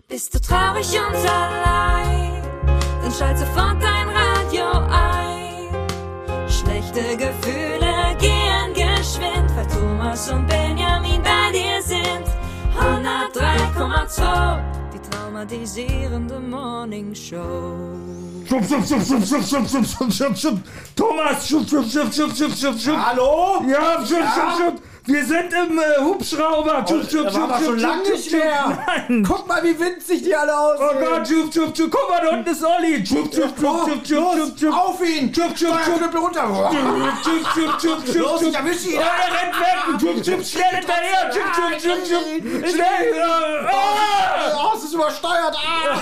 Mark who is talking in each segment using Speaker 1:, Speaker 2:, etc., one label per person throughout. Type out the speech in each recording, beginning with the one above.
Speaker 1: Bist du traurig und allein, dann schalt sofort dein Radio ein. Schlechte Gefühle gehen geschwind, weil Thomas und Benjamin bei dir sind. 103,2, die traumatisierende Morning Show.
Speaker 2: Schub. Thomas, schub.
Speaker 3: Hallo?
Speaker 2: Ja, schub. Wir sind im Hubschrauber.
Speaker 3: Das war aber schon lange nicht mehr.
Speaker 2: Nein.
Speaker 3: Guck mal, wie winzig die alle aussehen.
Speaker 2: Oh Gott, schub. Guck mal, da unten ist Olli. Schub.
Speaker 3: Los, auf ihn. Knüppel runter.
Speaker 2: Schub.
Speaker 3: Los, ich erwische ihn.
Speaker 2: Oh, er rennt weg. Schub, schnell hinterher. Schub. Schnell.
Speaker 3: Oh, es ist übersteuert.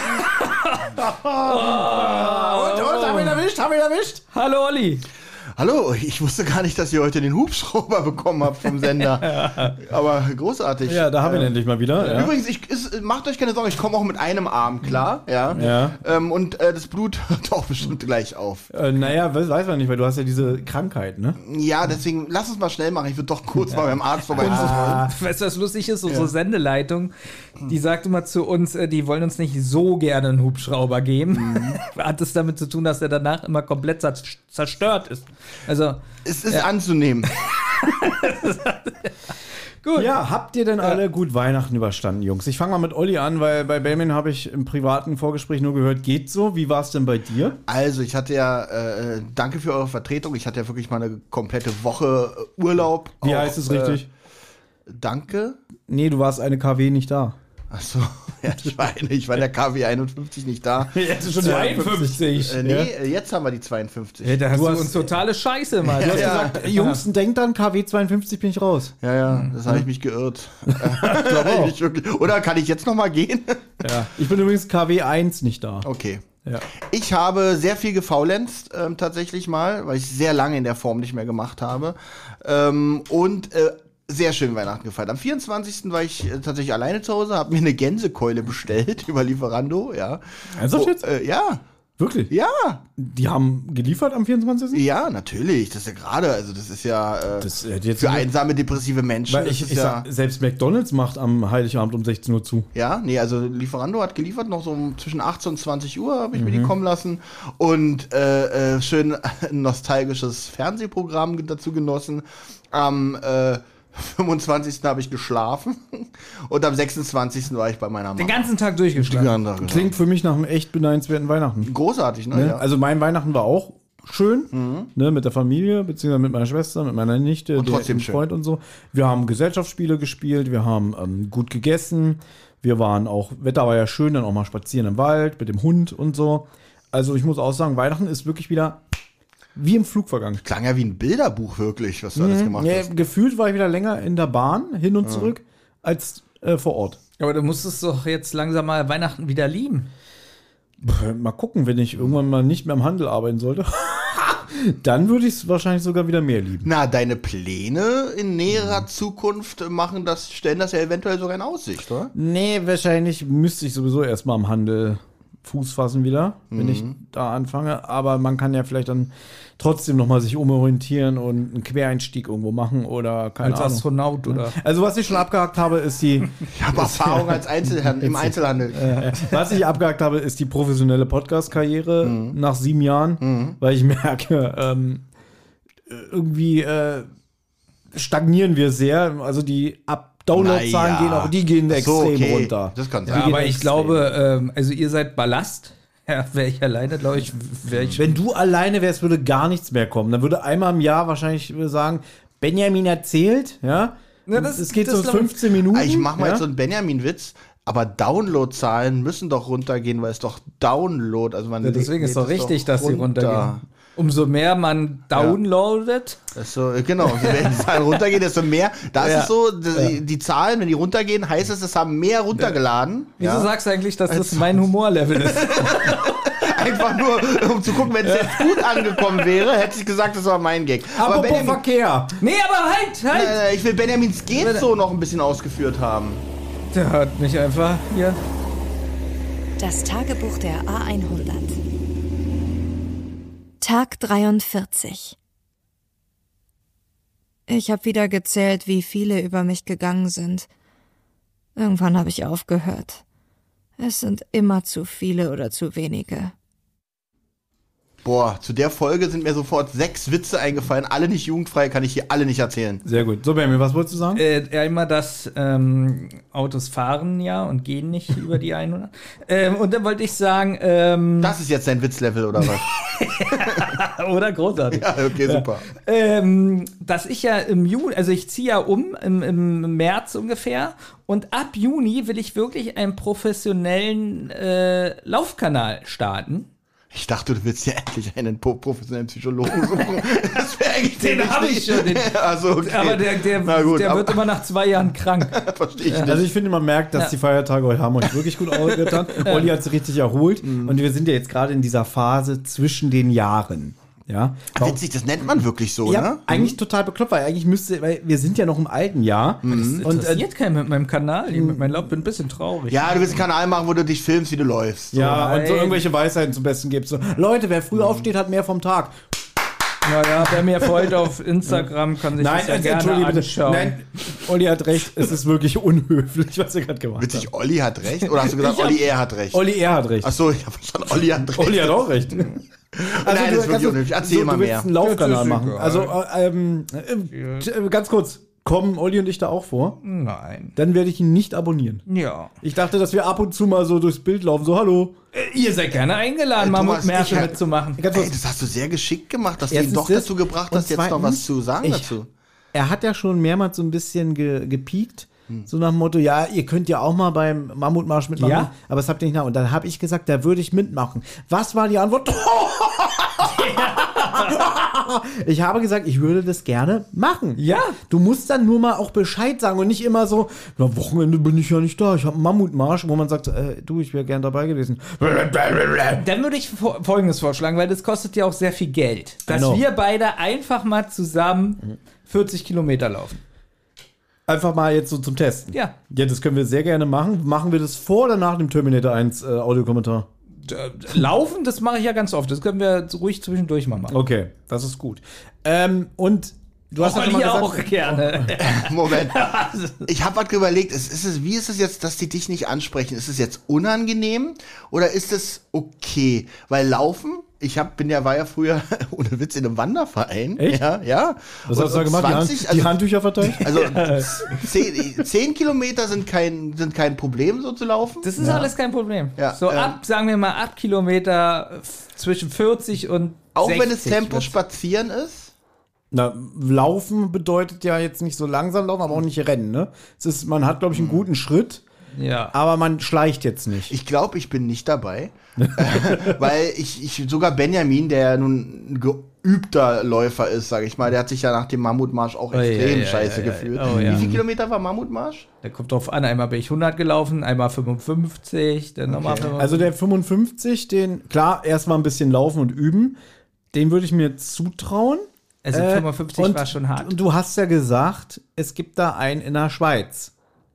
Speaker 3: Und, haben wir ihn erwischt?
Speaker 4: Hallo Olli.
Speaker 5: Hallo, ich wusste gar nicht, dass ihr heute den Hubschrauber bekommen habt vom Sender. Aber großartig.
Speaker 4: Ja, da haben wir ihn endlich mal wieder. Ja.
Speaker 5: Übrigens, macht euch keine Sorgen, ich komme auch mit einem Arm, klar. Ja. Und das Blut hört auch bestimmt gleich auf.
Speaker 4: Naja, weiß man nicht, weil du hast ja diese Krankheit, ne?
Speaker 5: Ja, deswegen lass uns mal schnell machen. Ich würde doch kurz mal beim Arzt vorbei.
Speaker 4: Weißt du, was lustig ist? Unsere Sendeleitung, die sagt immer zu uns, die wollen uns nicht so gerne einen Hubschrauber geben. Hat es damit zu tun, dass er danach immer komplett zerstört ist. Also,
Speaker 5: es ist anzunehmen.
Speaker 4: Gut. Ja, habt ihr denn alle gut Weihnachten überstanden, Jungs? Ich fange mal mit Olli an, weil bei Benjamin habe ich im privaten Vorgespräch nur gehört, geht so. Wie war es denn bei dir?
Speaker 5: Also, ich hatte ja, danke für eure Vertretung, ich hatte ja wirklich mal eine komplette Woche Urlaub.
Speaker 4: Wie heißt es richtig?
Speaker 5: Danke?
Speaker 4: Nee, du warst eine KW nicht da.
Speaker 5: Achso, ja, ich war in der KW 51 nicht da.
Speaker 4: Jetzt schon 52.
Speaker 5: Jetzt haben wir die 52.
Speaker 4: Ja, da hast du uns totale Scheiße, Mann. Du hast gesagt, Jungs, denkt dann, KW 52 bin ich raus.
Speaker 5: Ja, das habe ich mich geirrt. Oder kann ich jetzt noch mal gehen?
Speaker 4: Ja. Ich bin übrigens KW 1 nicht da.
Speaker 5: Okay.
Speaker 4: Ja.
Speaker 5: Ich habe sehr viel gefaulenzt, tatsächlich mal, weil ich sehr lange in der Form nicht mehr gemacht habe. Sehr schön Weihnachten gefeiert. Am 24. war ich tatsächlich alleine zu Hause, habe mir eine Gänsekeule bestellt über Lieferando, ja.
Speaker 4: Ernsthaft jetzt?
Speaker 5: Ja.
Speaker 4: Wirklich?
Speaker 5: Ja.
Speaker 4: Die haben geliefert am 24.?
Speaker 5: Ja, natürlich. Das ist ja gerade, also das ist ja
Speaker 4: jetzt
Speaker 5: für einsame, depressive Menschen.
Speaker 4: Weil ich sag, selbst McDonald's macht am Heiligabend um 16 Uhr zu.
Speaker 5: Ja, nee, also Lieferando hat geliefert, noch so zwischen 18 und 20 Uhr habe ich mir die kommen lassen. Und schön ein nostalgisches Fernsehprogramm dazu genossen. Am 25. habe ich geschlafen und am 26. war ich bei meiner Mama.
Speaker 4: Den ganzen Tag durchgeschlafen. Klingt für mich nach einem echt beneidenswerten Weihnachten.
Speaker 5: Großartig, ne? Ja.
Speaker 4: Also mein Weihnachten war auch schön, ne, mit der Familie, beziehungsweise mit meiner Schwester, mit meiner Nichte,
Speaker 5: und trotzdem schön.
Speaker 4: Freund und so. Wir haben Gesellschaftsspiele gespielt, wir haben gut gegessen, wir waren auch, Wetter war ja schön, dann auch mal spazieren im Wald mit dem Hund und so. Also ich muss auch sagen, Weihnachten ist wirklich wieder wie im Flug vergangen.
Speaker 5: Klang ja wie ein Bilderbuch wirklich, was du alles gemacht hast.
Speaker 4: Gefühlt war ich wieder länger in der Bahn, hin und zurück, als vor Ort.
Speaker 6: Aber du musstest doch jetzt langsam mal Weihnachten wieder lieben.
Speaker 4: Mal gucken, wenn ich irgendwann mal nicht mehr im Handel arbeiten sollte. Dann würde ich es wahrscheinlich sogar wieder mehr lieben.
Speaker 5: Na, deine Pläne in näherer Zukunft stellen das ja eventuell sogar in Aussicht, oder?
Speaker 4: Nee, wahrscheinlich müsste ich sowieso erstmal im Handel Fuß fassen wieder, wenn ich da anfange. Aber man kann ja vielleicht dann trotzdem nochmal sich umorientieren und einen Quereinstieg irgendwo machen oder keine Ahnung.
Speaker 6: Als Astronaut oder?
Speaker 4: Also was ich schon abgehakt habe, ist die...
Speaker 5: Ich habe Erfahrung als im Einzelhandel.
Speaker 4: Was ich abgehakt habe, ist die professionelle Podcast-Karriere nach 7 Jahren, weil ich merke, irgendwie stagnieren wir sehr. Also die Downloadzahlen gehen extrem runter.
Speaker 5: Das kann sein.
Speaker 6: Ja, aber ich glaube, also ihr seid Ballast. Ja, wäre ich alleine, glaube ich,
Speaker 4: Wenn du alleine wärst, würde gar nichts mehr kommen. Dann würde einmal im Jahr wahrscheinlich sagen, Benjamin erzählt, ja. Es geht so 15 Minuten.
Speaker 5: Ich mache mal jetzt so einen Benjamin-Witz. Aber Downloadzahlen müssen doch runtergehen, weil es doch Download, also man
Speaker 6: deswegen ist doch richtig, dass sie runtergehen. Umso mehr man downloadet.
Speaker 5: So, genau, wenn die Zahlen runtergehen, desto mehr. Da ist es so, die Zahlen, wenn die runtergehen, heißt es haben mehr runtergeladen.
Speaker 6: Wieso sagst du eigentlich, dass das mein Humorlevel ist?
Speaker 5: Einfach nur, um zu gucken, wenn es jetzt gut angekommen wäre, hätte ich gesagt, das war mein Gag.
Speaker 4: Aber Verkehr.
Speaker 6: Nee, aber halt!
Speaker 5: Ich will Benjamins Geht so noch ein bisschen ausgeführt haben.
Speaker 6: Der hat mich einfach hier.
Speaker 1: Das Tagebuch der A100. Tag 43. Ich habe wieder gezählt, wie viele über mich gegangen sind. Irgendwann habe ich aufgehört. Es sind immer zu viele oder zu wenige.
Speaker 5: Boah, zu der Folge sind mir sofort 6 Witze eingefallen. Alle nicht jugendfrei, kann ich hier alle nicht erzählen.
Speaker 4: Sehr gut. So, Benjamin, was wolltest du sagen?
Speaker 6: Immer das Autos fahren ja und gehen nicht über die 100. Und dann wollte ich sagen,
Speaker 5: Das ist jetzt dein Witzlevel, oder was?
Speaker 6: oder großartig.
Speaker 5: Ja, okay, super.
Speaker 6: Dass ich ja im Juni, also ich ziehe ja im März ungefähr und ab Juni will ich wirklich einen professionellen Laufkanal starten.
Speaker 5: Ich dachte, du willst ja endlich einen professionellen Psychologen suchen. Das wäre eigentlich
Speaker 6: Den habe ich schon.
Speaker 5: Also, okay.
Speaker 6: Aber der wird immer nach 2 Jahren krank.
Speaker 5: Verstehe ich nicht.
Speaker 4: Also ich finde, man merkt, dass die Feiertage heute haben euch wirklich gut getan. Olli hat sich richtig erholt. Und wir sind ja jetzt gerade in dieser Phase zwischen den Jahren. Ja.
Speaker 5: Witzig, das nennt man wirklich so,
Speaker 4: Ja,
Speaker 5: ne?
Speaker 4: eigentlich total bekloppt, weil wir sind ja noch im alten Jahr.
Speaker 6: Das
Speaker 4: Und
Speaker 6: interessiert keinen mit meinem Kanal. Ich mit meinem Lauf bin ein bisschen traurig.
Speaker 5: Ja, du willst einen Kanal machen, wo du dich filmst, wie du läufst.
Speaker 4: ja, und so
Speaker 6: nein.
Speaker 4: irgendwelche Weisheiten zum Besten gibst. So, Leute, wer früh aufsteht, hat mehr vom Tag.
Speaker 6: Naja, wer mir folgt auf Instagram, kann sich das ja gerne anschauen.
Speaker 4: Nein, Olli hat recht, es ist wirklich unhöflich, was er gerade gemacht hat.
Speaker 5: Witzig, Olli hat recht? Oder hast du gesagt, Olli er hat recht?
Speaker 4: Olli, er hat recht.
Speaker 5: Achso, ich habe verstanden, Olli hat recht.
Speaker 4: Olli hat auch recht.
Speaker 5: Nein, das ist wirklich unhöflich. Erzähl mal
Speaker 4: du
Speaker 5: mehr.
Speaker 4: willst einen Laufkanal machen.
Speaker 6: egal.
Speaker 4: Also, ganz kurz, kommen Olli und ich da auch vor?
Speaker 6: Nein.
Speaker 4: Dann werde ich ihn nicht abonnieren.
Speaker 6: Ja.
Speaker 4: Ich dachte, dass wir ab und zu mal so durchs Bild laufen, so hallo.
Speaker 6: Ihr seid gerne eingeladen,
Speaker 5: Thomas,
Speaker 6: Mammutmärsche
Speaker 5: ich-
Speaker 6: mitzumachen.
Speaker 4: Ganz
Speaker 5: Ey,
Speaker 4: kurz,
Speaker 5: das hast du sehr geschickt gemacht, dass du ihn
Speaker 4: Erstens
Speaker 5: doch
Speaker 4: das.
Speaker 5: dazu gebracht
Speaker 4: Und
Speaker 5: hast, jetzt noch was zu sagen
Speaker 4: ich-
Speaker 5: dazu.
Speaker 4: er hat ja schon mehrmals so ein bisschen gepiekt. So nach dem Motto, ja, ihr könnt ja auch mal beim Mammutmarsch mitmachen,
Speaker 6: Ja.
Speaker 4: aber das habt ihr nicht nach. Und dann habe ich gesagt, da würde ich mitmachen. Was war die Antwort? Ich habe gesagt, ich würde das gerne machen.
Speaker 6: Ja.
Speaker 4: Du musst dann nur mal auch Bescheid sagen und nicht immer so, am Wochenende bin ich ja nicht da, ich habe einen Mammutmarsch, wo man sagt, du, ich wäre gern dabei gewesen.
Speaker 6: Dann würde ich Folgendes vorschlagen, weil das kostet ja auch sehr viel Geld. Dass
Speaker 4: know.
Speaker 6: wir beide einfach mal zusammen 40 Kilometer laufen.
Speaker 4: Einfach mal jetzt so zum Testen.
Speaker 6: Ja.
Speaker 4: Ja, das können wir sehr gerne machen. Machen wir das vor oder nach dem Terminator 1 Audiokommentar?
Speaker 6: Laufen, das mache ich ja ganz oft. Das können wir ruhig zwischendurch mal machen.
Speaker 4: Okay, das ist gut. Und du hast ja schon mal gesagt,
Speaker 6: auch gerne.
Speaker 5: Moment. Ich habe was überlegt. Wie ist es jetzt, dass die dich nicht ansprechen? Ist es jetzt unangenehm oder ist es okay? Weil Laufen, war ja früher ohne Witz in einem Wanderverein.
Speaker 4: Echt?
Speaker 5: Ja.
Speaker 4: was hast du da gemacht?
Speaker 5: 20,
Speaker 4: die Handtücher verteilt?
Speaker 5: Also 10 Kilometer sind kein Problem, so zu laufen.
Speaker 6: Das ist alles kein Problem.
Speaker 5: Ja,
Speaker 6: so sagen wir mal, ab Kilometer zwischen 40 und
Speaker 5: Auch
Speaker 6: 60
Speaker 5: wenn es Tempo
Speaker 6: wird's.
Speaker 5: spazieren ist.
Speaker 4: Na, laufen bedeutet ja jetzt nicht so langsam laufen, aber auch nicht rennen, ne? Man hat, glaube ich, einen guten Schritt,
Speaker 6: Ja.
Speaker 4: aber man schleicht jetzt nicht.
Speaker 5: Ich glaube, ich bin nicht dabei. Weil ich sogar Benjamin, der nun ein geübter Läufer ist, sage ich mal, der hat sich ja nach dem Mammutmarsch auch extrem scheiße gefühlt.
Speaker 6: Oh, ja.
Speaker 5: Wie viele Kilometer war Mammutmarsch?
Speaker 6: Da kommt drauf an, einmal bin ich 100 gelaufen, einmal 55, dann nochmal 55.
Speaker 4: Also der 55, klar, erstmal ein bisschen laufen und üben, den würde ich mir zutrauen.
Speaker 6: Also 55 war schon hart.
Speaker 4: Und du hast ja gesagt, es gibt da einen in der Schweiz.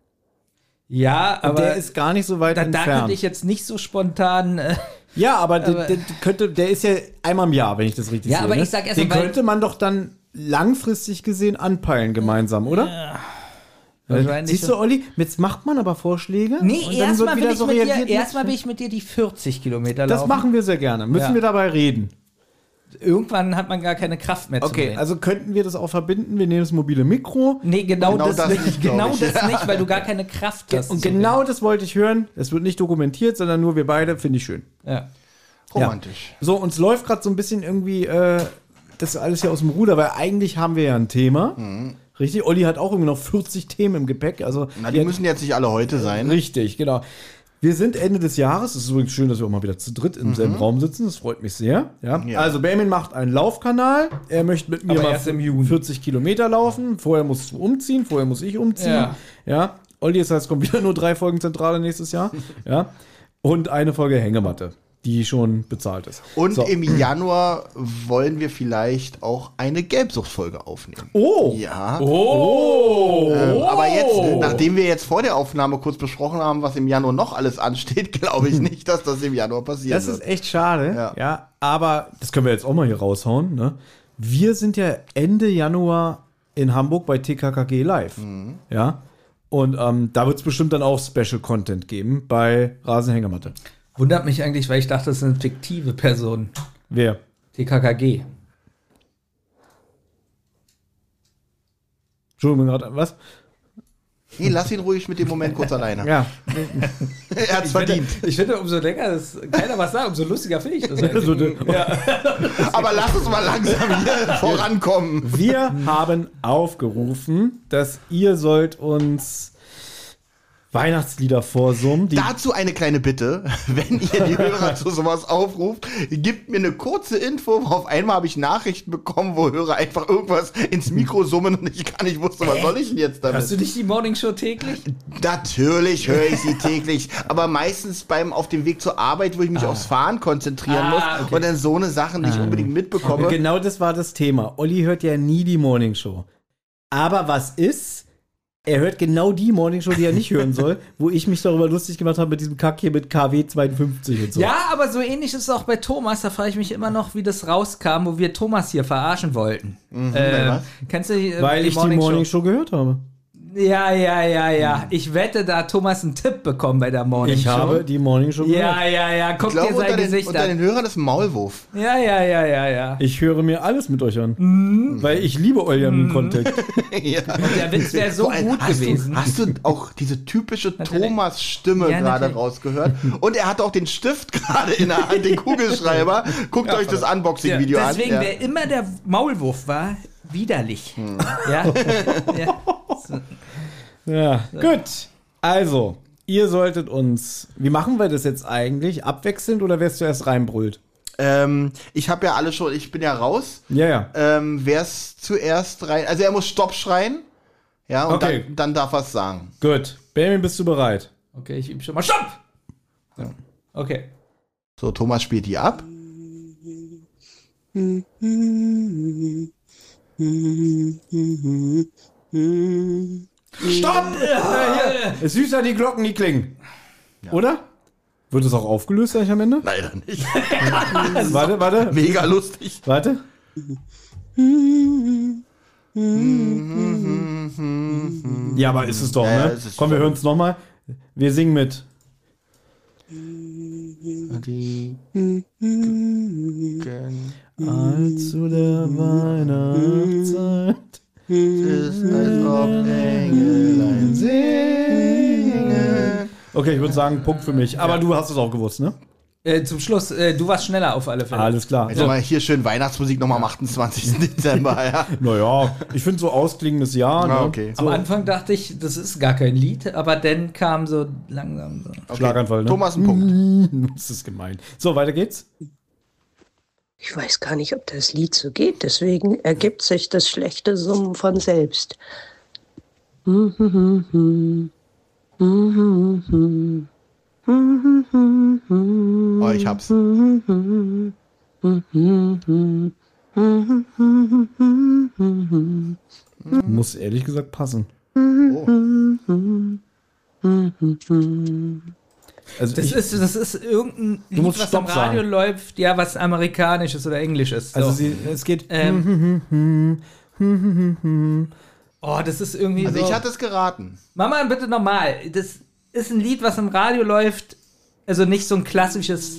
Speaker 6: Ja,
Speaker 4: Und
Speaker 6: aber
Speaker 4: der ist gar nicht so weit
Speaker 6: da
Speaker 4: entfernt.
Speaker 6: könnte ich jetzt nicht so spontan.
Speaker 4: Ja, aber der ist ja einmal im Jahr, wenn ich das richtig
Speaker 6: Ja,
Speaker 4: sehe.
Speaker 6: aber
Speaker 4: ne?
Speaker 6: ich sag erst
Speaker 4: den
Speaker 6: mal, weil-
Speaker 4: könnte man doch dann langfristig gesehen anpeilen gemeinsam, oder?
Speaker 6: Wahrscheinlich
Speaker 4: Siehst du,
Speaker 6: schon.
Speaker 4: Olli, jetzt macht man aber Vorschläge.
Speaker 6: Nee,
Speaker 4: und dann wird wieder so reagiert.
Speaker 6: erstmal will ich mit dir die 40 Kilometer
Speaker 4: Das
Speaker 6: laufen.
Speaker 4: machen wir sehr gerne. Müssen
Speaker 6: Ja.
Speaker 4: wir dabei reden.
Speaker 6: Irgendwann hat man gar keine Kraft mehr zu
Speaker 4: Okay,
Speaker 6: reden.
Speaker 4: also könnten wir das auch verbinden? Wir nehmen das mobile Mikro.
Speaker 6: Nee, genau das nicht.
Speaker 5: glaub
Speaker 6: Genau
Speaker 5: ich.
Speaker 6: das nicht, weil du gar keine Kraft hast.
Speaker 4: Und genau das wollte ich hören. Es wird nicht dokumentiert, sondern nur wir beide. Finde ich schön.
Speaker 6: Ja.
Speaker 5: Romantisch.
Speaker 4: So, uns läuft gerade so ein bisschen irgendwie das alles hier aus dem Ruder, weil eigentlich haben wir ja ein Thema. Richtig? Olli hat auch irgendwie noch 40 Themen im Gepäck. Also,
Speaker 5: Na, die müssen jetzt nicht alle heute sein.
Speaker 4: richtig, genau. Wir sind Ende des Jahres. Es ist übrigens schön, dass wir auch mal wieder zu dritt im selben Raum sitzen. Das freut mich sehr. Ja.
Speaker 5: Ja.
Speaker 4: Also, Benjamin macht einen Laufkanal. Er möchte mit mir
Speaker 6: Aber
Speaker 4: mal
Speaker 6: erst im Juni.
Speaker 4: 40 Kilometer laufen. Vorher musst du umziehen, vorher muss ich umziehen. Ja. Olli, das heißt, es kommen wieder nur 3 Folgen Zentrale nächstes Jahr. Ja. Und eine Folge Hängematte, die schon bezahlt ist.
Speaker 5: Und
Speaker 4: So.
Speaker 5: im Januar wollen wir vielleicht auch eine Gelbsuchtfolge aufnehmen.
Speaker 4: Oh!
Speaker 5: Ja.
Speaker 6: Oh!
Speaker 5: Aber jetzt, nachdem wir jetzt vor der Aufnahme kurz besprochen haben, was im Januar noch alles ansteht, glaube ich nicht, dass das im Januar passiert
Speaker 4: Das ist echt schade.
Speaker 5: Ja.
Speaker 4: Aber das können wir jetzt auch mal hier raushauen. Ne? Wir sind ja Ende Januar in Hamburg bei TKKG live. Ja. Und da wird es bestimmt dann auch Special Content geben bei Rasenhängematte.
Speaker 6: Wundert mich eigentlich, weil ich dachte, das sind fiktive Personen.
Speaker 4: Wer?
Speaker 6: Die KKG.
Speaker 4: Entschuldigung, gerade was?
Speaker 5: Nee, lass ihn ruhig mit dem Moment kurz alleine.
Speaker 4: Ja.
Speaker 5: Er hat's verdient.
Speaker 6: Ich finde, umso länger das keiner was sagt, umso lustiger finde ich das eigentlich.
Speaker 5: Aber lass uns mal langsam hier vorankommen.
Speaker 4: Wir haben aufgerufen, dass ihr sollt uns Weihnachtslieder vorsummen.
Speaker 5: Dazu eine kleine Bitte, wenn ihr die Hörer zu sowas aufruft, gebt mir eine kurze Info. Auf einmal habe ich Nachrichten bekommen, wo Hörer einfach irgendwas ins Mikro summen und ich gar nicht wusste, was soll ich denn jetzt damit?
Speaker 6: Hast du nicht die Morningshow täglich?
Speaker 5: Natürlich höre ich sie täglich, aber meistens auf dem Weg zur Arbeit, wo ich mich aufs Fahren konzentrieren muss
Speaker 6: okay.
Speaker 5: und dann so eine Sachen nicht unbedingt mitbekomme.
Speaker 4: Genau das war das Thema. Olli hört ja nie die Morningshow. Aber was ist? Er hört genau die Morningshow, die er nicht hören soll, wo ich mich darüber lustig gemacht habe mit diesem Kack hier mit KW 52 und so.
Speaker 6: Ja, aber so ähnlich ist es auch bei Thomas. Da frage ich mich immer noch, wie das rauskam, wo wir Thomas hier verarschen wollten. Kennst du
Speaker 4: Weil ich die Morningshow gehört habe.
Speaker 6: Ja. Ich wette, da hat Thomas einen Tipp bekommen bei der Morningshow.
Speaker 4: Ich habe die Morningshow gehört.
Speaker 6: Ja. Guck
Speaker 5: Ich glaube,
Speaker 6: dir sein Gesicht
Speaker 5: unter
Speaker 6: an.
Speaker 5: den Hörern ist ein Maulwurf.
Speaker 6: Ja.
Speaker 4: Ich höre mir alles mit euch an. Weil ich liebe euren Content.
Speaker 5: Ja.
Speaker 6: Und der Witz wäre so
Speaker 5: Vor allem,
Speaker 6: gut gewesen.
Speaker 5: Hast du auch diese typische Thomas-Stimme
Speaker 6: Ja,
Speaker 5: gerade
Speaker 6: natürlich.
Speaker 5: rausgehört? Und er hat auch den Stift gerade in der Hand, den Kugelschreiber. Guckt euch das Unboxing-Video an.
Speaker 6: Deswegen,
Speaker 5: Ja.
Speaker 6: wer immer der Maulwurf war, widerlich. Ja. So.
Speaker 4: Ja, gut. Also, ihr solltet uns. Wie machen wir das jetzt eigentlich? Abwechselnd oder wer es zuerst reinbrüllt?
Speaker 5: Ich habe ja alle schon, ich bin ja raus.
Speaker 4: Ja.
Speaker 5: Wer es zuerst rein, also er muss Stopp schreien. Ja, und
Speaker 4: Okay.
Speaker 5: dann darf er es sagen.
Speaker 4: Gut. Benjamin, bist du bereit?
Speaker 6: Okay, ich übe schon mal. Stopp! Okay.
Speaker 5: So, Thomas spielt die ab.
Speaker 4: Stopp! Es ist süßer, die Glocken, die klingen. Oder? Wird es auch aufgelöst eigentlich am Ende?
Speaker 5: Leider nicht.
Speaker 4: Warte.
Speaker 5: Mega lustig.
Speaker 4: Warte. Ja, aber ist es doch,
Speaker 5: Ja,
Speaker 4: ne?
Speaker 5: es ist
Speaker 4: Komm, wir
Speaker 5: voll.
Speaker 4: hören es nochmal. Wir singen mit.
Speaker 5: Die
Speaker 4: Allzu der Weihnachtszeit
Speaker 5: ist, als ob Engelein singen.
Speaker 4: Okay, ich würde sagen, Punkt für mich. Aber du hast es auch gewusst, ne?
Speaker 6: Zum Schluss, du warst schneller auf alle Fälle.
Speaker 4: Alles klar.
Speaker 5: Also mal hier schön Weihnachtsmusik nochmal am 28. Dezember, ja.
Speaker 4: Naja, ich finde so ausklingendes Jahr. Ne?
Speaker 5: Ah, okay.
Speaker 6: Am Anfang dachte ich, das ist gar kein Lied, aber dann kam so langsam so.
Speaker 4: Schlaganfall, ne?
Speaker 5: Thomas, ein Punkt.
Speaker 4: Das ist gemein. So, weiter geht's.
Speaker 7: Ich weiß gar nicht, ob das Lied so geht, deswegen ergibt sich das schlechte Summen von selbst.
Speaker 5: Oh, ich hab's.
Speaker 4: Muss ehrlich gesagt passen.
Speaker 5: Oh.
Speaker 4: Also
Speaker 6: Das ist irgendein Lied,
Speaker 4: musst
Speaker 6: was
Speaker 4: Stopp
Speaker 6: am Radio
Speaker 4: sagen.
Speaker 6: läuft, ja, was amerikanisches oder englisches. So.
Speaker 4: also es geht.
Speaker 6: Oh, das ist irgendwie
Speaker 5: Also
Speaker 6: so.
Speaker 5: ich hatte es geraten.
Speaker 6: Mama, bitte nochmal. Das ist ein Lied, was im Radio läuft, also nicht so ein klassisches.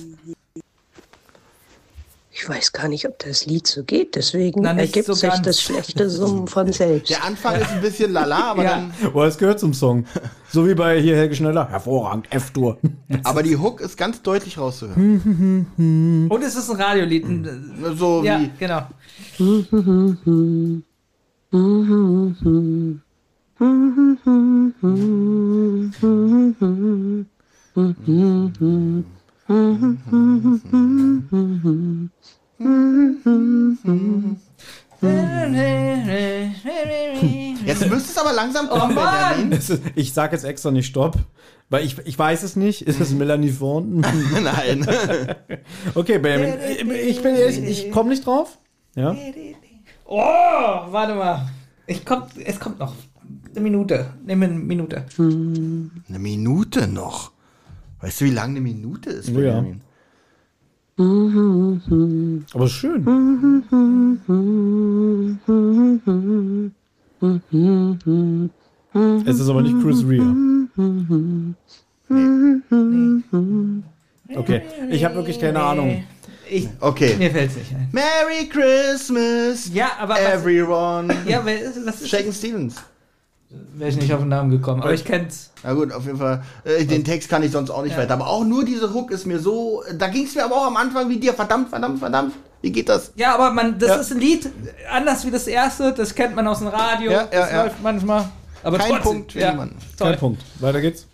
Speaker 7: Ich weiß gar nicht, ob das Lied so geht, deswegen
Speaker 6: Na, nicht
Speaker 7: ergibt
Speaker 6: so
Speaker 7: sich
Speaker 6: ganz.
Speaker 7: das schlechte Summen von selbst.
Speaker 5: Der Anfang ist ein bisschen lala, aber
Speaker 6: Ja.
Speaker 5: dann.
Speaker 4: Oh, das gehört zum Song. So wie bei hier Helge Schneller. Hervorragend, F-Dur.
Speaker 5: Aber die Hook ist ganz deutlich rauszuhören.
Speaker 6: Und es ist ein Radiolied.
Speaker 5: So
Speaker 6: Ja,
Speaker 5: wie.
Speaker 6: genau.
Speaker 5: Jetzt müsste es aber langsam
Speaker 6: Oh
Speaker 5: kommen,
Speaker 6: Mann!
Speaker 5: Benjamin.
Speaker 4: Ich sage jetzt extra nicht Stopp, weil ich weiß es nicht. Ist es Melanie Thornton?
Speaker 5: Nein.
Speaker 4: Okay, Benjamin, ich bin ehrlich, ich komme nicht drauf. Ja?
Speaker 6: Oh, warte mal. Es kommt noch. Eine Minute. Nimm eine Minute.
Speaker 5: Eine Minute noch. Weißt du, wie lang eine Minute ist,
Speaker 4: Oh ja.
Speaker 5: Benjamin?
Speaker 4: Aber schön. Es ist aber nicht Chris Rea. Okay, ich habe wirklich keine Ahnung.
Speaker 5: Okay.
Speaker 6: Mir fällt's nicht ein.
Speaker 5: Merry Christmas,
Speaker 6: Ja, aber
Speaker 5: everyone.
Speaker 6: was ist
Speaker 5: Shaken Stevens.
Speaker 6: Wäre ich nicht auf den Namen gekommen, aber ich kenn's.
Speaker 5: Na gut, auf jeden Fall. Den Text kann ich sonst auch nicht weiter. Aber auch nur diese Hook ist mir so. Da ging es mir aber auch am Anfang wie dir. Verdammt. Wie geht das?
Speaker 6: Ja, aber das ist ein Lied, anders wie das erste, das kennt man aus dem Radio, das läuft manchmal. Aber
Speaker 5: Kein
Speaker 6: trotzdem,
Speaker 5: Punkt für jemanden.
Speaker 6: toll.
Speaker 4: Kein Punkt. Weiter geht's.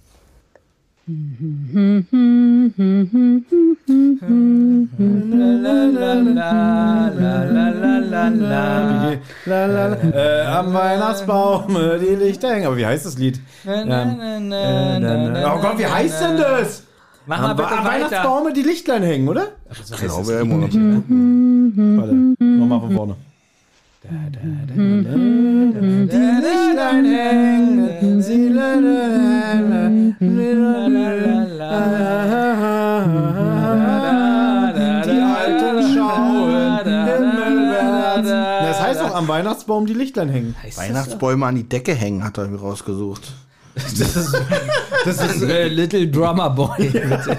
Speaker 4: Am Weihnachtsbaum die Lichter hängen. Aber wie heißt das Lied? Oh Gott, wie heißt denn das?
Speaker 6: Mach mal
Speaker 4: Am
Speaker 6: bitte weiter.
Speaker 4: Weihnachtsbaum die Lichtlein hängen, oder?
Speaker 5: Ich glaube ja immer.
Speaker 4: Warte, nochmal von vorne. Die Lichtlein hängen, sie die Alten schauen himmelwärts. Das heißt doch am Weihnachtsbaum die Lichtlein hängen.
Speaker 5: Weihnachtsbäume an die Decke hängen, hat er mir rausgesucht.
Speaker 6: Das ist Little Drummer Boy.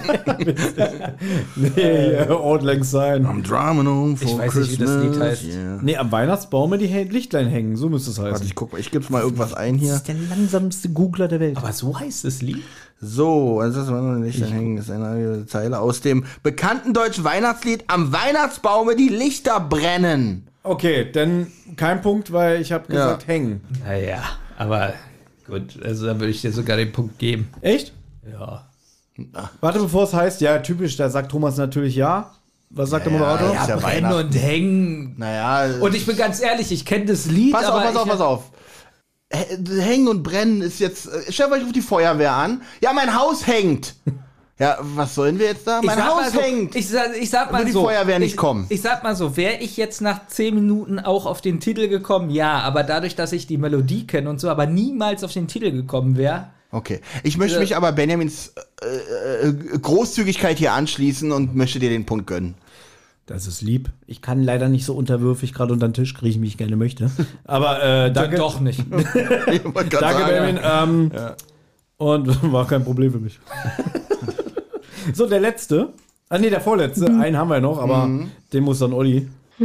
Speaker 4: Nee, Old Lang Syne.
Speaker 5: I'm drumming home for
Speaker 6: Ich weiß nicht, wie das Lied heißt.
Speaker 5: Yeah.
Speaker 4: Nee, am Weihnachtsbaum die Lichtlein hängen. So müsste es
Speaker 5: Warte,
Speaker 4: heißen.
Speaker 5: ich guck mal, ich gebe mal irgendwas ein hier.
Speaker 4: der langsamste Googler der Welt.
Speaker 6: Aber so heißt das Lied?
Speaker 5: So, also das war noch nicht hängen. Das ist eine Zeile aus dem bekannten deutschen Weihnachtslied Am Weihnachtsbaume die Lichter brennen.
Speaker 4: Okay, dann kein Punkt, weil ich habe gesagt hängen.
Speaker 6: Naja, aber gut, also da würde ich dir sogar den Punkt geben.
Speaker 4: Echt?
Speaker 6: Ja.
Speaker 4: Warte, bevor es heißt, ja, typisch, da sagt Thomas natürlich ja. Was sagt der Moderator?
Speaker 5: ja. Ist ja
Speaker 6: Brennen
Speaker 5: Weihnachten.
Speaker 6: und hängen.
Speaker 5: Naja.
Speaker 6: Und ich bin ganz ehrlich, ich kenne das Lied,
Speaker 5: Pass
Speaker 6: aber
Speaker 5: auf. Hängen und brennen ist jetzt. Stellt euch, ruft die Feuerwehr an. Ja, mein Haus hängt. Ja, was sollen wir jetzt da? Mein Haus hängt.
Speaker 6: Ich sag mal
Speaker 5: Würde die
Speaker 6: so.
Speaker 5: Feuerwehr nicht kommen.
Speaker 6: Ich sag mal so, wäre ich jetzt nach 10 Minuten auch auf den Titel gekommen, ja, aber dadurch, dass ich die Melodie kenne und so, aber niemals auf den Titel gekommen wäre.
Speaker 5: Okay. Ich möchte mich aber Benjamins Großzügigkeit hier anschließen und möchte dir den Punkt gönnen.
Speaker 4: Das ist lieb. Ich kann leider nicht so unterwürfig gerade unter den Tisch kriechen, wie ich gerne möchte. Aber danke.
Speaker 6: Doch nicht.
Speaker 4: Danke, Benjamin. Und war kein Problem für mich. So, der letzte. Ah, nee, der vorletzte. Einen haben wir noch, aber den muss dann Olli.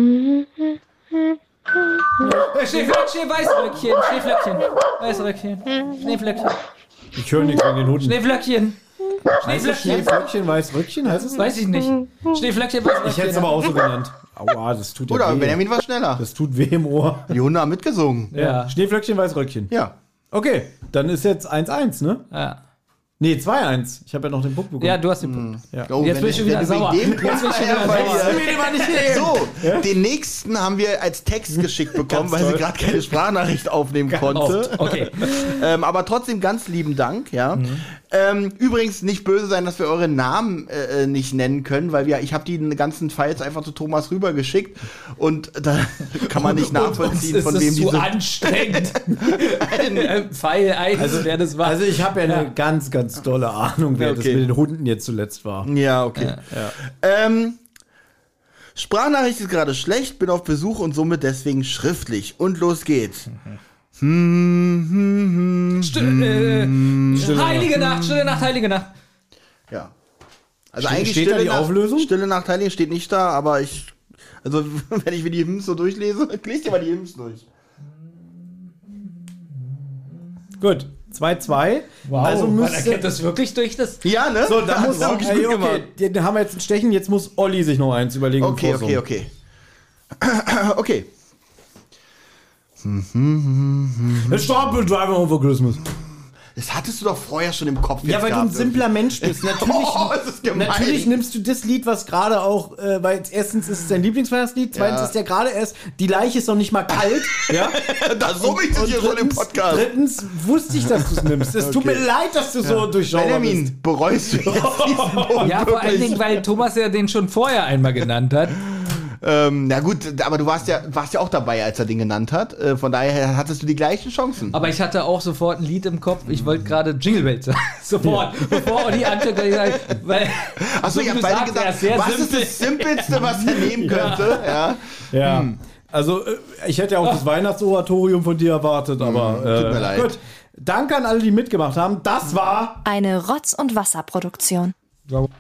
Speaker 6: Schneeflöckchen, Weißröckchen, Schneeflöckchen, Weißröckchen, Schneeflöckchen,
Speaker 4: Ich höre nichts von den Hunden.
Speaker 6: Schneeflöckchen,
Speaker 4: Heißt es Schneeflöckchen, Weißröckchen? Heißt es?
Speaker 6: weiß ich nicht. Schneeflöckchen, Weißröckchen.
Speaker 4: Ich hätte es aber auch so genannt. Aua, das tut ja
Speaker 5: Oder
Speaker 4: weh.
Speaker 5: Benjamin war schneller.
Speaker 4: Das tut weh im Ohr.
Speaker 5: Die Hunde haben mitgesungen.
Speaker 6: Ja.
Speaker 4: Schneeflöckchen, Weißröckchen.
Speaker 5: Ja.
Speaker 4: Okay, dann ist jetzt 1-1, ne?
Speaker 6: Ja.
Speaker 4: Nee, 2-1. Ich habe ja noch den Punkt bekommen.
Speaker 6: Ja, du hast den Punkt.
Speaker 5: Oh,
Speaker 6: Jetzt bin ich schon wieder sauer.
Speaker 5: Jetzt
Speaker 6: bin ich schon wieder sauer.
Speaker 5: So, den nächsten haben wir als Text geschickt bekommen, weil sie gerade keine Sprachnachricht aufnehmen konnte.
Speaker 6: Okay.
Speaker 5: Aber trotzdem ganz lieben Dank, ja. Übrigens nicht böse sein, dass wir eure Namen nicht nennen können, weil ich habe die ganzen Files einfach zu Thomas rübergeschickt und da kann man nicht nachvollziehen, von wem
Speaker 6: ist
Speaker 5: die
Speaker 6: zu
Speaker 5: sind.
Speaker 6: anstrengend. Pfeil 1, wer das war.
Speaker 4: Also ich habe ja eine ganz, ganz tolle Ahnung, wer das
Speaker 5: Okay.
Speaker 4: mit den Hunden jetzt zuletzt war.
Speaker 5: Ja, okay. Sprachnachricht ist gerade schlecht, bin auf Besuch und somit deswegen schriftlich. Und los geht's.
Speaker 6: Heilige Nacht, Stille Nacht, Heilige Nacht.
Speaker 5: Ja. Also
Speaker 4: Steht
Speaker 5: eigentlich
Speaker 4: da
Speaker 5: Stille
Speaker 4: die
Speaker 5: Nacht,
Speaker 4: Auflösung?
Speaker 5: Stille Nacht Heilige steht nicht da, aber also wenn ich mir die Hymns so durchlese, lese dir mal die Hymns durch.
Speaker 4: Gut, 2-2.
Speaker 6: Wow,
Speaker 4: Also
Speaker 6: man
Speaker 4: müsste...
Speaker 6: erkennt das wirklich durch das...
Speaker 5: Ja, ne?
Speaker 4: So, da muss
Speaker 5: er wirklich gut gemacht.
Speaker 4: okay, den haben wir jetzt ein Stechen, jetzt muss Olli sich noch eins überlegen.
Speaker 5: Okay. Okay.
Speaker 4: Stop and Driving Home for Christmas.
Speaker 5: Das hattest du doch vorher schon im Kopf.
Speaker 4: Ja,
Speaker 5: jetzt
Speaker 4: weil du ein
Speaker 5: gehabt,
Speaker 4: simpler Mensch bist. Natürlich,
Speaker 5: das ist gemein.
Speaker 4: natürlich nimmst du das Lied, was gerade auch, weil erstens ist es dein Lieblingsweihnachtslied, zweitens ist der gerade erst, die Leiche ist noch nicht mal kalt. Ja?
Speaker 5: Da summe ich dich hier so im Podcast.
Speaker 4: Drittens wusste ich, dass du es nimmst. Es tut mir leid, dass du so durchschaubar bist.
Speaker 5: Benjamin, bereust du jetzt diesen Punkt
Speaker 6: Ja, vor allen
Speaker 5: wirklich?
Speaker 6: Dingen, weil Thomas ja den schon vorher einmal genannt hat.
Speaker 5: Na gut, aber du warst ja auch dabei, als er den genannt hat. Von daher hattest du die gleichen Chancen.
Speaker 6: Aber ich hatte auch sofort ein Lied im Kopf. Ich wollte gerade Jingle Bells sagen. Sofort. Bevor Olli anfängt, weil
Speaker 5: Achso,
Speaker 6: so
Speaker 5: ich
Speaker 6: wie
Speaker 5: habe
Speaker 6: du
Speaker 5: beide
Speaker 6: sagst, er
Speaker 5: gesagt,
Speaker 6: ist sehr
Speaker 5: was
Speaker 6: simpel.
Speaker 5: ist das Simpelste, was er nehmen könnte? Ja.
Speaker 4: Ja. Also, ich hätte ja auch das Weihnachtsoratorium von dir erwartet, aber
Speaker 5: tut mir leid.
Speaker 4: Gut. Danke an alle, die mitgemacht haben. Das war
Speaker 8: Eine Rotz- und Wasserproduktion.